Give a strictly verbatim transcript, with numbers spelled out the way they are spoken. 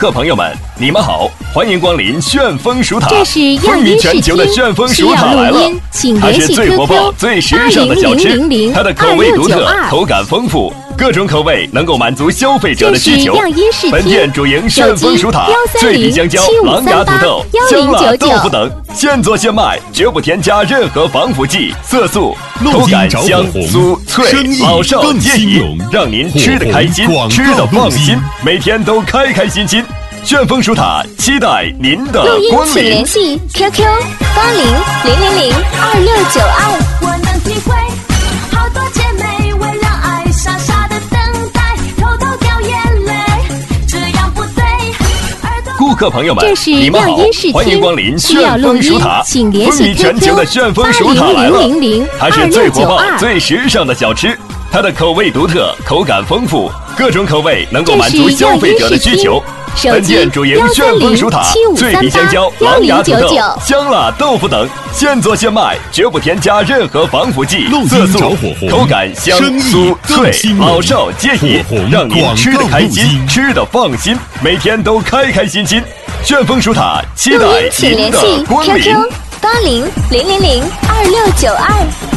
客朋友们，你们好，欢迎光临旋风薯塔。 这是风靡全球的旋风薯塔来了，它是最火爆、最时尚的小吃，它的口味独特，口感丰富，各种口味能够满足消费者的需求。本店主营旋风薯塔，脆皮香蕉、狼牙土豆、香辣豆腐等，现做现卖，绝不添加任何防腐剂、色素，口感香酥脆，老少皆宜，让您吃得开心，吃得放心，每天都开开心心。旋风薯塔期待您的光临。 请联系 Q Q 八零零零零二六九二。 我能体会，好多姐妹为了爱傻傻的等待，偷偷掉眼泪，这样不对。 顾客朋友们，你们好，欢迎光临旋风薯塔。 请联系 Q Q 全球的旋风薯塔来了，它是最火爆、最时尚的小吃，它的口味独特，口感丰富，各种口味能够满足消费者的需求。本店主营旋风薯塔，脆皮香蕉、狼牙土豆、香辣豆腐等，现做现卖，绝不添加任何防腐剂、色素，口感香酥脆，老少皆宜，让您吃得开心，吃得放心，每天都开开心心。旋风薯塔期待您的光临。 八零零零零二六九二。